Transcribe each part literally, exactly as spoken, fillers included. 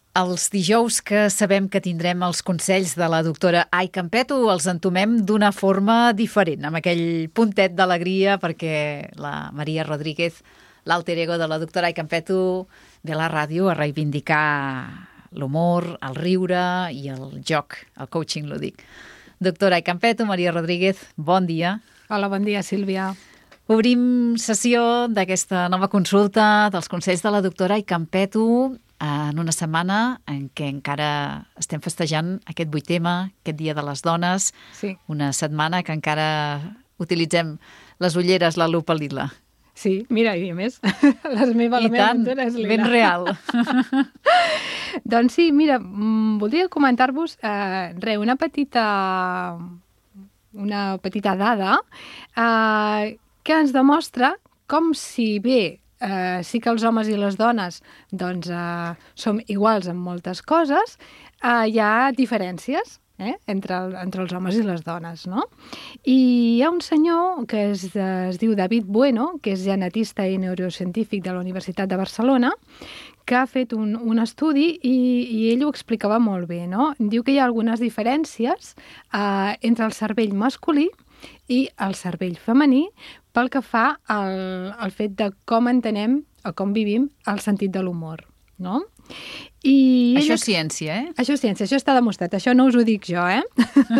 Els dijous que sabem que tindrem els consells de la doctora Ai Campeto els entomem d'una forma diferent, amb aquell puntet d'alegria, perquè la Maria Rodríguez, l'alter ego de la doctora Ai Campeto, ve a la ràdio a reivindicar l'humor, el riure i el joc, el coaching lúdic. Doctora Ai Campeto, Maria Rodríguez, bon dia. Hola, bon dia, Sílvia. Obrim sessió d'aquesta nova consulta dels consells de la doctora Ai Campeto en una setmana en què encara estem festejant aquest vuit ema, aquest Dia de les Dones, Sí. una setmana que encara utilitzem les ulleres, la lupa lila. Sí, mira, i a més, les meves, I la meva tant, muntura és lila. ben real. Doncs sí, mira, mm, voldria comentar-vos eh, re, una petita, una petita dada eh, que ens demostra com si bé eh, sí que els homes i les dones doncs, eh, som iguals en moltes coses, eh, hi ha diferències eh, entre, el, entre els homes i les dones, no? I hi ha un senyor que es, es diu David Bueno, que és genetista i neurocientífic de la Universitat de Barcelona, que ha fet un, un estudi i, i ell ho explicava molt bé, no? Diu que hi ha algunes diferències eh, entre el cervell masculí i el cervell femení pel que fa al, al fet de com entenem o com vivim el sentit de l'humor, no? I Això ella... és ciència, eh? Això és ciència, això està demostrat, això no us ho dic jo, eh?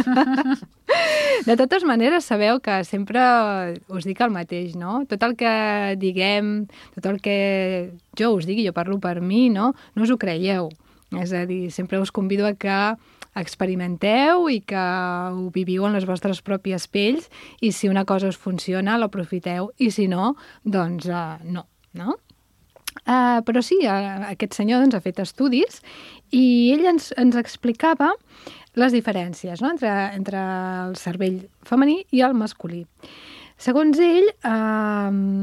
De totes maneres, sabeu que sempre us dic el mateix, no? Tot el que diguem, tot el que jo us digui, jo parlo per mi, no? No us ho creieu. És a dir, sempre us convido a que experimenteu i que ho viviu en les vostres pròpies pells i si una cosa us funciona, l'aprofiteu i si no, doncs uh, no, no? Uh, però sí, uh, aquest senyor doncs, ha fet estudis i ell ens, ens explicava les diferències, no? entre, entre el cervell femení i el masculí. Segons ell, uh,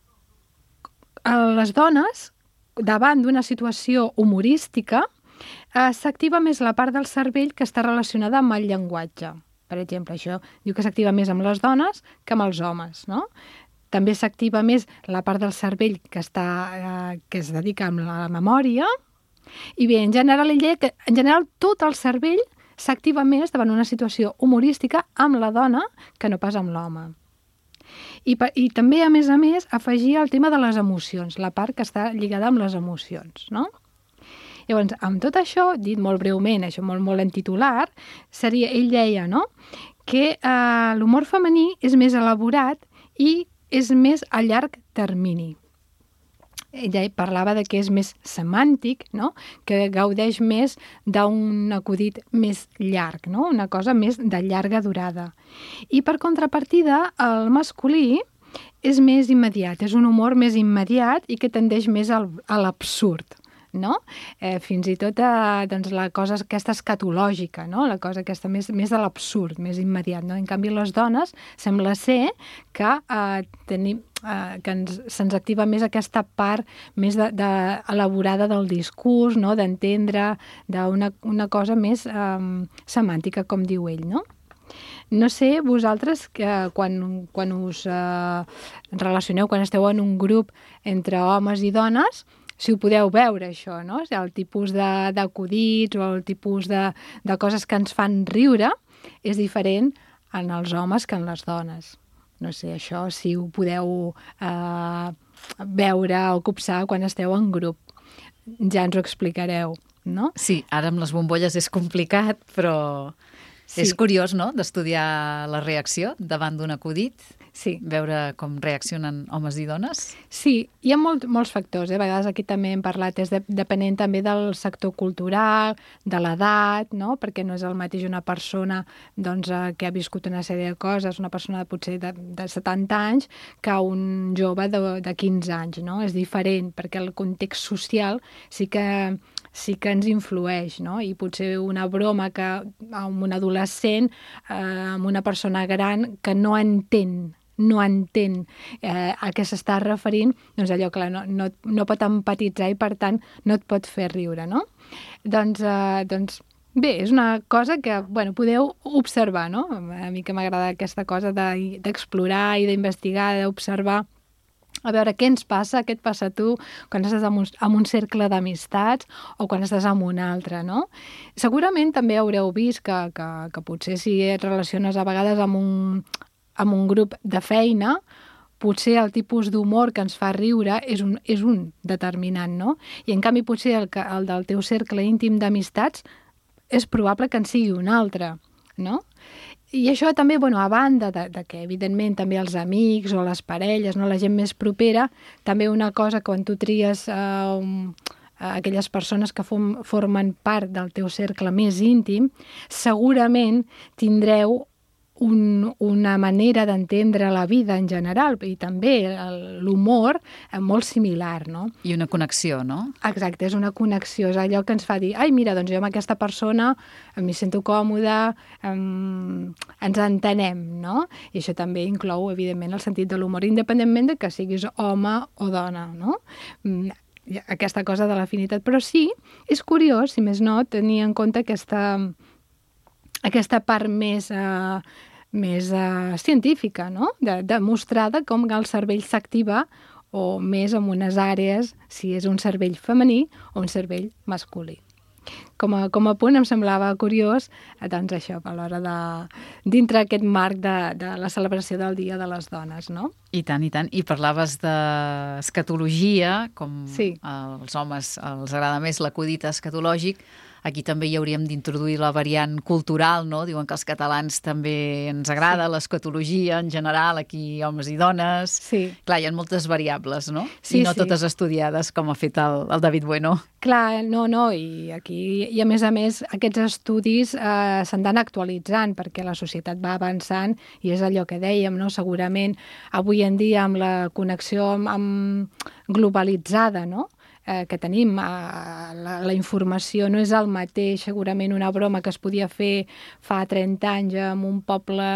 les dones, davant d'una situació humorística, uh, s'activa més la part del cervell que està relacionada amb el llenguatge. Per exemple, això diu que s'activa més amb les dones que amb els homes, no? També s'activa més la part del cervell que, està, eh, que es dedica a la memòria. I bé, en general, ell deia que en general tot el cervell s'activa més davant una situació humorística amb la dona que no pas amb l'home. I, I també, a més a més, afegia el tema de les emocions, la part que està lligada amb les emocions, no? Llavors, amb tot això, dit molt breument, això molt, molt en titular, seria, ell deia, no?, que eh, l'humor femení és més elaborat i és més a llarg termini. Ella parlava de que és més semàntic, no? Que gaudeix més d'un acudit més llarg, no? Una cosa més de llarga durada. I per contrapartida, el masculí és més immediat, és un humor més immediat i que tendeix més al, a l'absurd. No? Eh, fins i tot eh, doncs, la cosa aquesta escatològica, no? La cosa aquesta més, més de l'absurd, més immediat. No? En canvi, les dones sembla ser que, eh, tenim, eh, que ens, se'ns activa més aquesta part més de, de, elaborada del discurs, no? D'entendre, d'una una cosa més eh, semàntica, com diu ell, no? No sé, vosaltres, que quan, quan us eh, relacioneu, quan esteu en un grup entre homes i dones, si ho podeu veure, això, no? O sigui, el tipus d'acudits o el tipus de, de coses que ens fan riure és diferent en els homes que en les dones. No sé, això, si ho podeu eh, veure o copsar quan esteu en grup. Ja ens ho explicareu, no? Sí, ara amb les bombolles és complicat, però sí. És curiós, no?, d'estudiar la reacció davant d'un acudit. Sí. Veure com reaccionen homes i dones? Sí, hi ha molt, molts factors. Eh? A vegades aquí també hem parlat, és de, depenent també del sector cultural, de l'edat, no? Perquè no és el mateix una persona doncs, eh, que ha viscut una sèrie de coses, una persona de, potser de, de setanta anys, que un jove de, de quinze anys, no? És diferent, perquè el context social sí que sí que ens influeix, no? I potser una broma que amb un adolescent, eh, amb una persona gran que no entén no entén eh, a què s'està referint, doncs allò, clar, no, no, no pot empatitzar i, per tant, no et pot fer riure, no? Doncs, eh, doncs bé, és una cosa que, bueno, podeu observar, no? A mi que m'agrada aquesta cosa de, d'explorar i d'investigar, d'observar a veure què ens passa, què et passa a tu quan estàs en un, en un cercle d'amistats o quan estàs en un altre, no? Segurament també haureu vist que, que, que potser si et relaciones a vegades amb un, amb un grup de feina, potser el tipus d'humor que ens fa riure és un, és un determinant, no? I en canvi potser el, que, el del teu cercle íntim d'amistats és probable que en sigui un altre, no? I això també, bueno, a banda de, de que, evidentment, també els amics o les parelles, no, la gent més propera, també una cosa quan tu tries eh, um, aquelles persones que fom, formen part del teu cercle més íntim, segurament tindreu un, una manera d'entendre la vida en general i també l'humor molt similar, no? I una connexió, no? Exacte, és una connexió, és allò que ens fa dir, ai, mira, doncs jo amb aquesta persona m'hi sento còmoda, um, ens entenem, no? I això també inclou, evidentment, el sentit de l'humor, independentment de que siguis home o dona, no? Aquesta cosa de l'afinitat. Però sí, és curiós, si més no, tenir en compte aquesta... aquesta part més, uh, més uh, científica, no? De, demostrada com el cervell s'activa o més en unes àrees, si és un cervell femení o un cervell masculí. Com a, com a punt em semblava curiós, doncs això, a l'hora de, dintre aquest marc de, de la celebració del Dia de les Dones, no? I tant, i tant. I parlaves d'escatologia, com sí. als homes els agrada més l'acudit escatològic. Aquí també hi hauríem d'introduir la variant cultural, no? Diuen que als catalans també ens agrada sí. l'escatologia en general, aquí homes i dones. Sí. Clar, hi ha moltes variables, no? Sí, I no sí. totes estudiades, com ha fet el, el David Bueno. Clar, no, no, i aquí, i a més a més, aquests estudis eh, s'han d'anar actualitzant perquè la societat va avançant i és allò que dèiem, no? Segurament avui en dia amb la connexió amb, amb globalitzada, no? Eh, que tenim, eh, la, la informació no és el mateix, segurament una broma que es podia fer fa trenta anys en un poble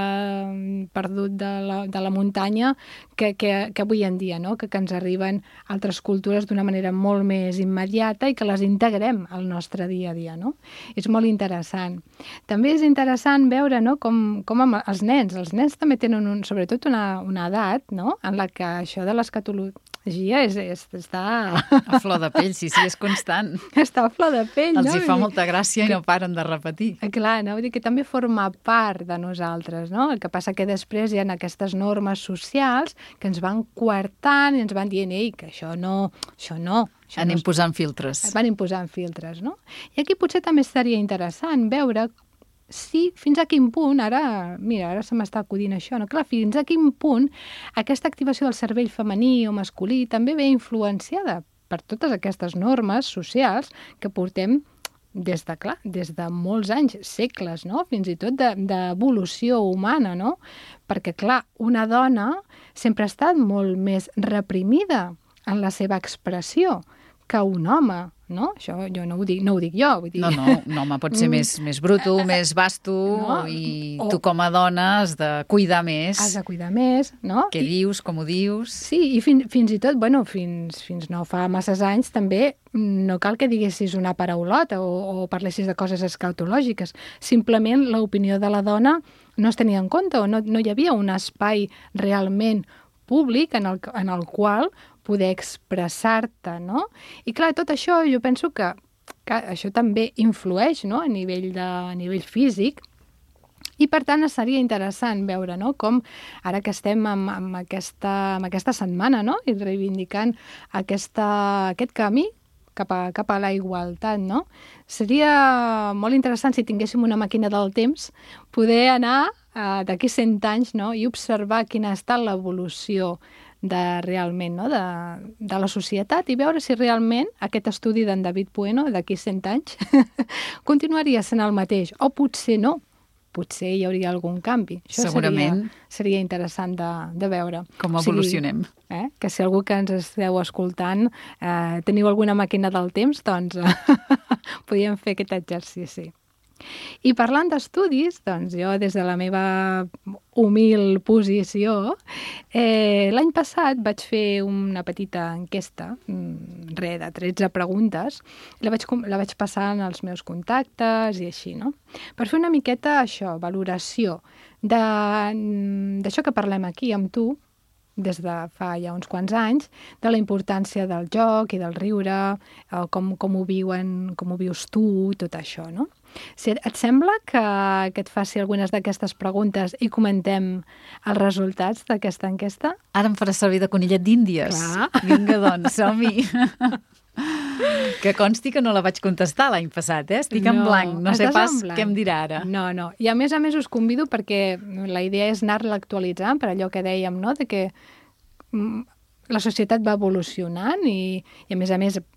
perdut de la, de la muntanya que, que, que avui en dia, no? que, que ens arriben altres cultures d'una manera molt més immediata i que les integrem al nostre dia a dia. No? És molt interessant. També és interessant veure, no? com, com amb els nens, els nens també tenen un, sobretot una, una edat, no? en la que això de l'escatologia és, és, està... A flor de pell, sí, sí, és constant. Està a flor de pell, Els no? hi fa molta gràcia i no paren de repetir. Clar, no? Vull dir que també forma part de nosaltres, no? El que passa que després hi ha aquestes normes socials que ens van coartant i ens van dient, ei, que això no, això no. Això Anem no posant filtres. Van imposant filtres, no? I aquí potser també seria interessant veure sí, fins a quin punt, ara, mira, ara se m'està acudint això, no? Clar, fins a quin punt aquesta activació del cervell femení o masculí també ve influenciada per totes aquestes normes socials que portem des de, clar, des de molts anys, segles, no? Fins i tot d'evolució de, humana, no? Perquè, clar, una dona sempre ha estat molt més reprimida en la seva expressió que un home, no? Això jo no ho dic, no ho dic jo. Vull dir... No, no, un home pot ser mm. més, més bruto, més vasto, no? I o... tu com a dona has de cuidar més. Has de cuidar més, no? Què I... dius, com ho dius. Sí, i fin, fins i tot, bueno, fins, fins no fa masses anys també no cal que diguessis una paraulota o, o parlessis de coses escatològiques. Simplement l'opinió de la dona no es tenia en compte o no, no hi havia un espai realment públic en el, en el qual poder expressar-te, no? I clar, tot això jo penso que, que això també influeix, no? a, nivell de, a nivell físic, i per tant seria interessant veure, no? Com ara que estem amb, amb, aquesta, amb aquesta setmana, no? I reivindicant aquesta, aquest camí cap a, cap a la igualtat, no? Seria molt interessant si tinguéssim una màquina del temps poder anar uh, d'aquí cent anys, no? I observar quina ha estat l'evolució de realment, no? de, de la societat i veure si realment aquest estudi d'en David Bueno d'aquí cent anys continuaria sent el mateix o potser no, potser hi hauria algun canvi. Això segurament seria, seria interessant de, de veure. Com evolucionem. O sigui, eh? Que si algú que ens esteu escoltant eh, teniu alguna màquina del temps, doncs podríem fer aquest exercici. I parlant d'estudis, doncs jo des de la meva humil posició, eh, l'any passat vaig fer una petita enquesta, re de tretze preguntes, i la vaig, la vaig passar als meus contactes i així, no? Per fer una miqueta això, valoració d'això que parlem aquí amb tu, des de fa ja uns quants anys, de la importància del joc i del riure, eh, com, com ho viuen, com ho vius tu, tot això, no? Si et sembla que, que et faci algunes d'aquestes preguntes i comentem els resultats d'aquesta enquesta? Ara em farà servir de conillet d'Índies. Clar. Vinga, doncs, som-hi. Que consti que no la vaig contestar l'any passat, eh? Estic en No, blanc, no sé estàs pas en blanc. què em dirà ara. No, no. I a més a més us convido perquè la idea és anar-la actualitzant per allò que dèiem, no?, de que mm, la societat va evolucionant i, i a més a més,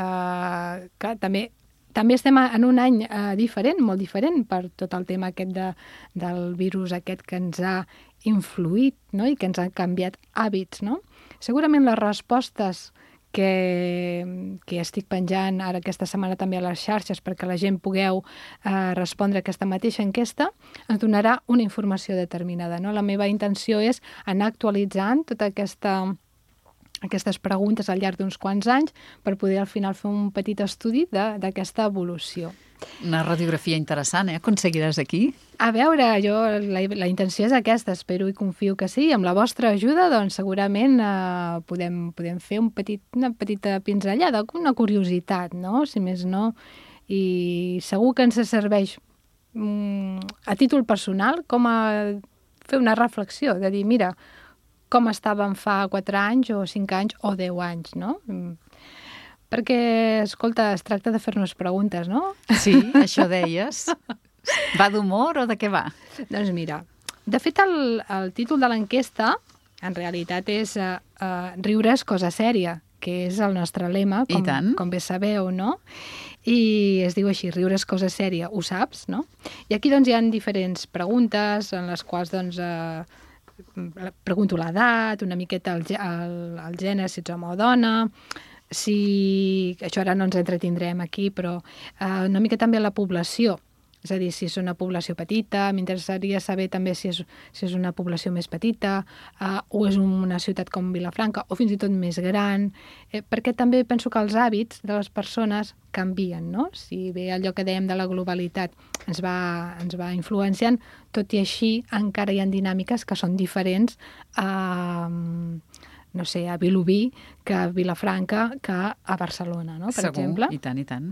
eh, clar, també També estem en un any eh, diferent, molt diferent, per tot el tema aquest de, del virus aquest que ens ha influït, no?, i que ens ha canviat hàbits, no? Segurament les respostes que, que estic penjant ara aquesta setmana també a les xarxes perquè la gent pugueu eh, respondre a aquesta mateixa enquesta ens donarà una informació determinada, no? La meva intenció és anar actualitzant tota aquesta... aquestes preguntes al llarg d'uns quants anys per poder al final fer un petit estudi d'aquesta evolució. Una radiografia interessant, eh? Aconseguiràs aquí? A veure, jo la, la intenció és aquesta, espero i confio que sí. Amb la vostra ajuda, doncs, segurament eh, podem, podem fer un petit, una petita pinzellada, una curiositat, no?, si més no. I segur que ens serveix mm, a títol personal com a fer una reflexió, de dir, mira, com estàvem fa quatre anys o cinc anys o deu anys, no? Perquè, escolta, es tracta de fer-nos preguntes, no? Sí, això deies. Va d'humor o de què va? Doncs mira, de fet el, el títol de l'enquesta en realitat és uh, uh, riure és cosa sèria, que és el nostre lema, com, com bé sabeu, no? I es diu així, riure és cosa sèria, ho saps, no? I aquí doncs hi ha diferents preguntes en les quals doncs... Uh, pregunto l'edat, una miqueta el, el, el gènere, si ets home o dona, si... Això ara no ens entretindrem aquí, però eh, una mica també la població. És a dir, si és una població petita, m'interessaria saber també si és, si és una població més petita eh, o és una ciutat com Vilafranca o fins i tot més gran, eh, perquè també penso que els hàbits de les persones canvien, no? Si bé allò que dèiem de la globalitat ens va, ens va influenciant, tot i així encara hi ha dinàmiques que són diferents a, no sé, a Vilobí que a Vilafranca que a Barcelona, no? Per Segur, exemple. i tant, i tant.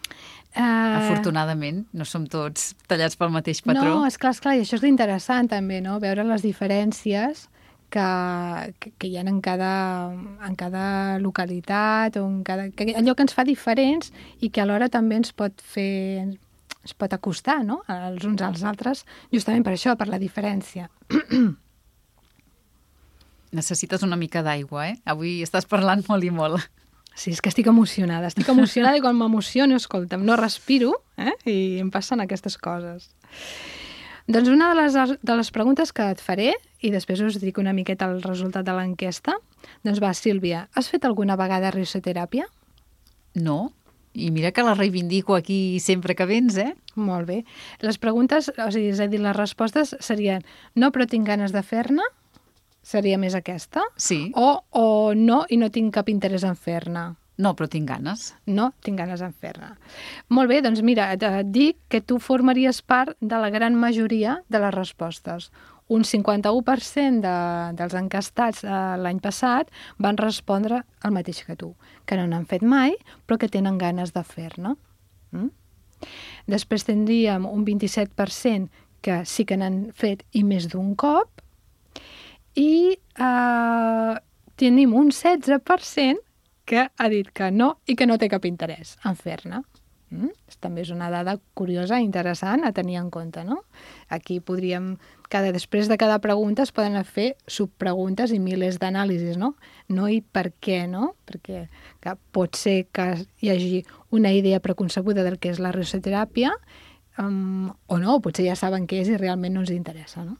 Uh, Afortunadament, no som tots tallats pel mateix patró. No, esclar, esclar, i això és l'interessant també, no? Veure les diferències que, que, que hi ha en cada, en cada localitat, o en cada, que, allò que ens fa diferents i que alhora també ens pot fer, ens pot acostar, no?, els uns als altres, justament per això, per la diferència. Necessites una mica d'aigua, eh? Avui estàs parlant molt i molt. Sí, és que estic emocionada, estic emocionada i quan m'emociono, escolta'm, no respiro, eh? I em passen aquestes coses. Doncs una de les, de les preguntes que et faré, i després us dic una miqueta el resultat de l'enquesta, doncs va, Sílvia, has fet alguna vegada risoteràpia? No, i mira que la reivindico aquí sempre que vens, eh? Molt bé. Les preguntes, o sigui, és a dir, les respostes serien no, però tinc ganes de fer-ne, seria més aquesta? Sí. O, o no, i no tinc cap interès en fer-ne. No, però tinc ganes. No, tinc ganes en fer-ne. Molt bé, doncs mira, et dic que tu formaries part de la gran majoria de les respostes. Un cinquanta-u per cent de, dels encastats eh, l'any passat van respondre el mateix que tu, que no n'han fet mai, però que tenen ganes de fer-ne. Mm? Després tindríem un vint-i-set per cent que sí que n'han fet i més d'un cop, i eh, tenim un setze per cent que ha dit que no i que no té cap interès en fer-ne. Mm? També és una dada curiosa i interessant a tenir en compte, no? Aquí podríem, cada, després de cada pregunta es poden fer subpreguntes i milers d'anàlisis, no? No i per què, no? Perquè que pot ser que hi hagi una idea preconcebuda del que és la risoteràpia um, o no, potser ja saben què és i realment no ens interessa, no?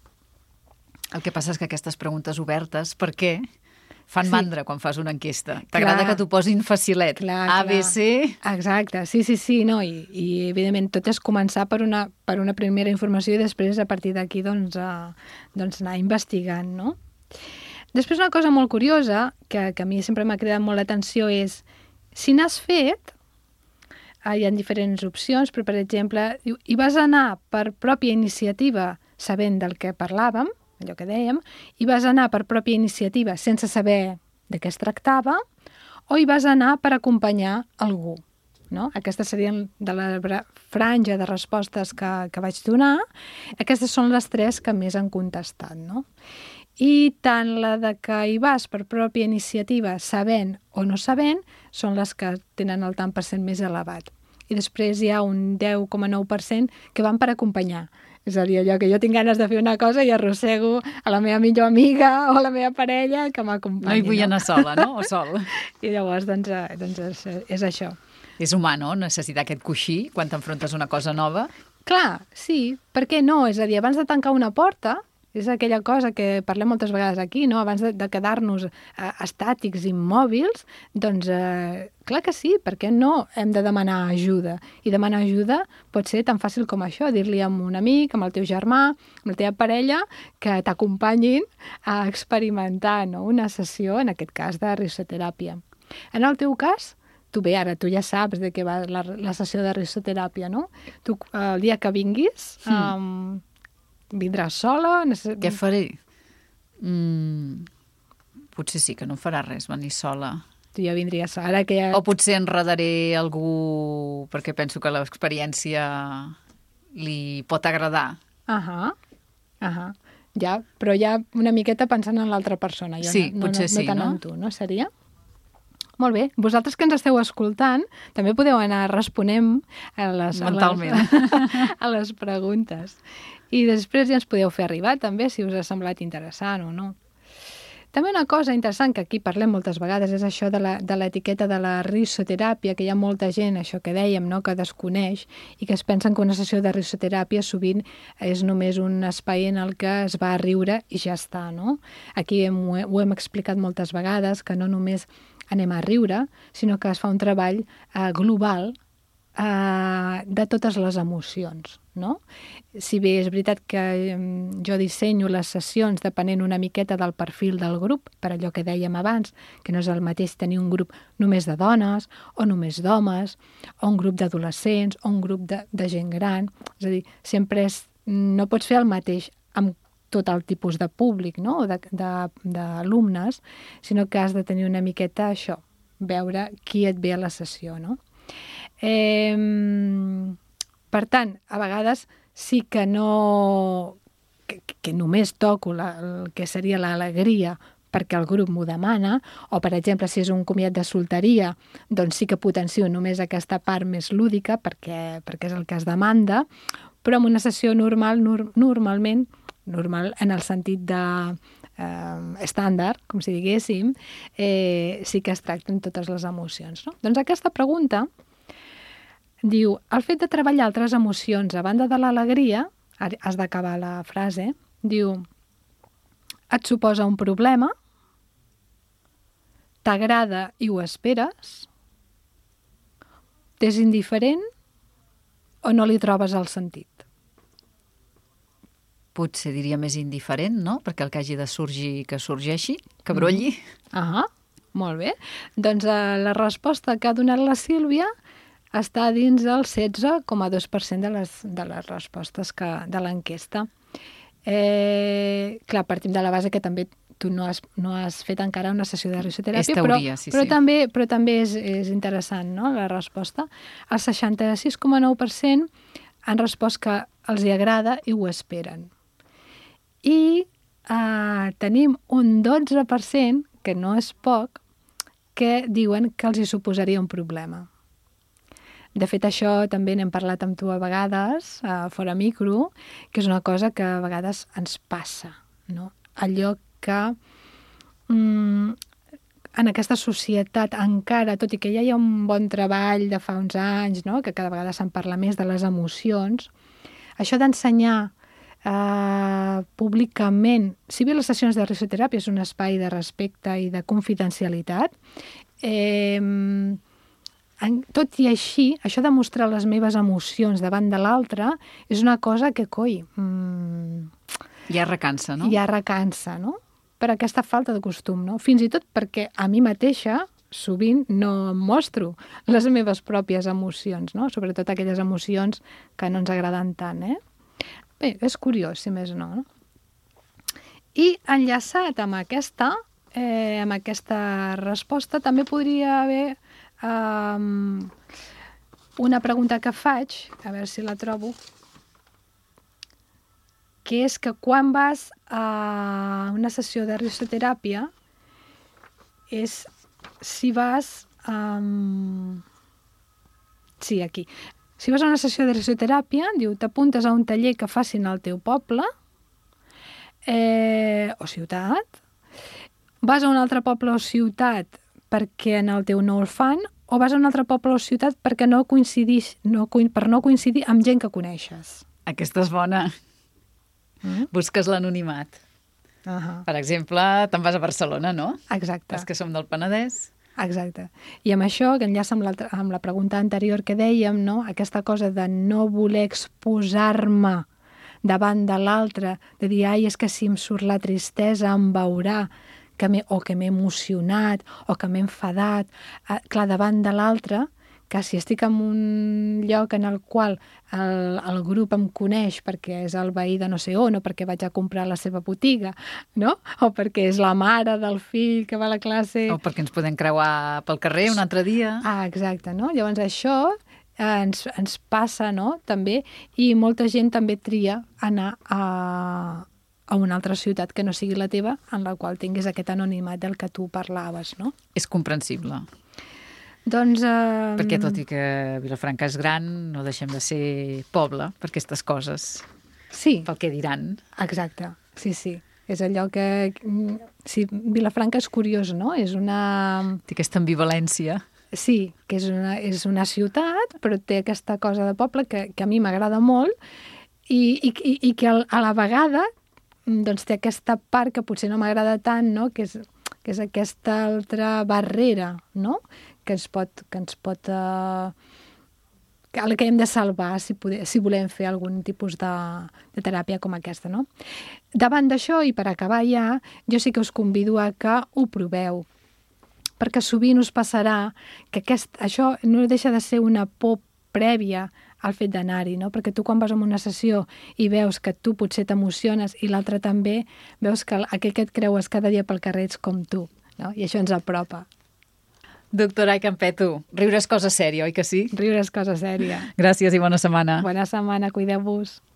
El que passa és que aquestes preguntes obertes, per què? Fan sí. mandra quan fas una enquesta. T'agrada que t'ho posin facilet. Clar, A, B, clar. C... Exacte, sí, sí, sí. No? I, I, evidentment, tot és començar per una, per una primera informació i després, a partir d'aquí, doncs, a, doncs, anar investigant, no? Després, una cosa molt curiosa, que, que a mi sempre m'ha cridat molt l'atenció, és si n'has fet, eh, hi ha diferents opcions, però, per exemple, hi vas anar per pròpia iniciativa sabent del que parlàvem, allò que dèiem, i vas anar per pròpia iniciativa sense saber de què es tractava, o hi vas anar per acompanyar algú. No? Aquestes serien de la franja de respostes que, que vaig donar. Aquestes són les tres que més han contestat. No? I tant la de que hi vas per pròpia iniciativa, sabent o no sabent, són les que tenen el tant per cent més elevat. I després hi ha un deu coma nou per cent que van per acompanyar. És a dir, allò que jo tinc ganes de fer una cosa i arrossego a la meva millor amiga o a la meva parella que m'acompanyi. No hi vull no? anar sola, no? O sol. I llavors, doncs, doncs és, és això. És humà, no?, necessitar aquest coixí quan t'enfrontes a una cosa nova. Clar, sí. Per què no? És a dir, abans de tancar una porta, és aquella cosa que parlem moltes vegades aquí, no? Abans de, de quedar-nos eh, estàtics, immòbils, doncs, eh, clar que sí, per què no hem de demanar ajuda? I demanar ajuda pot ser tan fàcil com això, dir-li a un amic, amb el teu germà, amb la teva parella, que t'acompanyin a experimentar, no?, una sessió, en aquest cas, de risoteràpia. En el teu cas, tu bé, ara tu ja saps de què va la, la sessió de risoteràpia, no? Tu, el dia que vinguis, mm. um, vindràs sola? Necess... Què faré? Mm, potser sí que no farà res venir sola. Tu ja vindries sola. Ara que ja... O potser enredaré algú perquè penso que l'experiència li pot agradar. Ahà, ahà. Ja, però ja una miqueta pensant en l'altra persona. Jo sí, no, potser no, no, sí, no tant no? en tu, no seria? Molt bé. Vosaltres que ens esteu escoltant, també podeu anar responent a les, a les, a les preguntes. I després ja ens podeu fer arribar, també, si us ha semblat interessant o no. També una cosa interessant, que aquí parlem moltes vegades, és això de l'etiqueta de, de la risoteràpia, que hi ha molta gent, això que dèiem, no?, que desconeix i que es pensen que una sessió de risoteràpia sovint és només un espai en el que es va a riure i ja està, no? Aquí hem, ho hem explicat moltes vegades, que no només anem a riure, sinó que es fa un treball eh, global eh, de totes les emocions, no? Si bé és veritat que eh, jo dissenyo les sessions depenent una miqueta del perfil del grup, per allò que dèiem abans, que no és el mateix tenir un grup només de dones, o només d'homes, o un grup d'adolescents, o un grup de, de gent gran. És a dir, sempre és, no pots fer el mateix amb tot el tipus de públic, no?, o d'alumnes, sinó que has de tenir una miqueta això, veure qui et ve a la sessió, no? Eh, per tant, a vegades sí que no... que, que només toco la, el que seria l'alegria perquè el grup m'ho demana, o, per exemple, si és un comiat de solteria, doncs sí que potencio només aquesta part més lúdica, perquè, perquè és el que es demanda, però en una sessió normal, nor, normalment, normal en el sentit de eh, estàndard, com si diguéssim, eh, sí que es tracten totes les emocions, no? Doncs aquesta pregunta diu, el fet de treballar altres emocions a banda de l'alegria, has d'acabar la frase, diu, et suposa un problema, t'agrada i ho esperes, t'és indiferent o no li trobes el sentit? Potser diria més indiferent, no? Perquè el que hagi de sorgir, que sorgeixi, que brolli. Mm. Ah, molt bé. Doncs eh, la resposta que ha donat la Sílvia està dins del setze coma dos per cent de les, de les respostes que, de l'enquesta. Eh, clar, partim de la base que també tu no has, no has fet encara una sessió de risoteràpia, és teoria, però, sí, però, sí. També, però també és, és interessant, no?, la resposta. El seixanta-sis coma nou per cent han respost que els hi agrada i ho esperen. I eh, tenim un dotze per cent, que no és poc, que diuen que els hi suposaria un problema. De fet, això també n'hem parlat amb tu a vegades, eh, fora micro, que és una cosa que a vegades ens passa, no? Allò que mm, en aquesta societat encara, tot i que ja hi ha un bon treball de fa uns anys, no?, que cada vegada se'n parla més de les emocions, això d'ensenyar Uh, públicament, si bé les sessions de risoteràpia és un espai de respecte i de confidencialitat, eh, en, tot i així, això de mostrar les meves emocions davant de l'altre és una cosa que, coi, mm, ja recansa, no? Ja recansa, no? Per aquesta falta de costum, no? Fins i tot perquè a mi mateixa sovint no em mostro les meves pròpies emocions, no? Sobretot aquelles emocions que no ens agraden tant, eh? Bé, és curiós, si més no, no? I enllaçat amb aquesta, eh, amb aquesta resposta, també podria haver um, una pregunta que faig, a veure si la trobo, que és que quan vas a una sessió de risoteràpia és si vas... Um, sí, aquí. Si vas a una sessió de risoteràpia, diu, t'apuntes a un taller que facin al teu poble eh, o ciutat, vas a un altre poble o ciutat perquè en el teu no el fan, o vas a un altre poble o ciutat perquè no coincidix, no, per no coincidir amb gent que coneixes. Aquesta és bona. Mm? Busques l'anonimat. Uh -huh. Per exemple, te'n vas a Barcelona, no? Exacte. Els que som del Penedès. Exacte. I amb això, que enllaça amb, amb la pregunta anterior que dèiem, no? Aquesta cosa de no voler exposar-me davant de l'altre, de dir, ai, és que si em surt la tristesa em veurà, que o que m'he emocionat, o que m'he enfadat. Eh, clar, davant de l'altre, que si estic en un lloc en el qual el, el grup em coneix perquè és el veí de no sé on, o perquè vaig a comprar a la seva botiga, no? O perquè és la mare del fill que va a la classe... O perquè ens podem creuar pel carrer un altre dia. Ah, exacte, no? Llavors això eh, ens, ens passa, no?, també, i molta gent també tria anar a, a una altra ciutat que no sigui la teva, en la qual tinguis aquest anonimat del que tu parlaves, no? És comprensible. Doncs... Eh... Perquè tot i que Vilafranca és gran, no deixem de ser poble per aquestes coses. Sí. Pel que diran. Exacte, sí, sí. És allò que... Sí, Vilafranca és curiós, no? És una... Té aquesta ambivalència. Sí, que és una, és una ciutat, però té aquesta cosa de poble que, que a mi m'agrada molt i, i, i que a la vegada doncs, té aquesta part que potser no m'agrada tant, no? Que és, que és aquesta altra barrera, no?, que ens pot, que ens pot eh, que la que hem de salvar si, poder, si volem fer algun tipus de, de teràpia com aquesta, no? Davant d'això, i per acabar ja, jo sí que us convido a que ho proveu, perquè sovint us passarà que aquest, això no deixa de ser una por prèvia al fet d'anar-hi, no? Perquè tu quan vas a una sessió i veus que tu potser t'emociones i l'altre també, veus que aquell que et creues cada dia pel carrer ets com tu, no? I això ens apropa. Doctora Ai Campeto, riure és cosa sèria, oi que sí? Riure és cosa sèria. Gràcies i bona setmana. Bona setmana, cuideu-vos.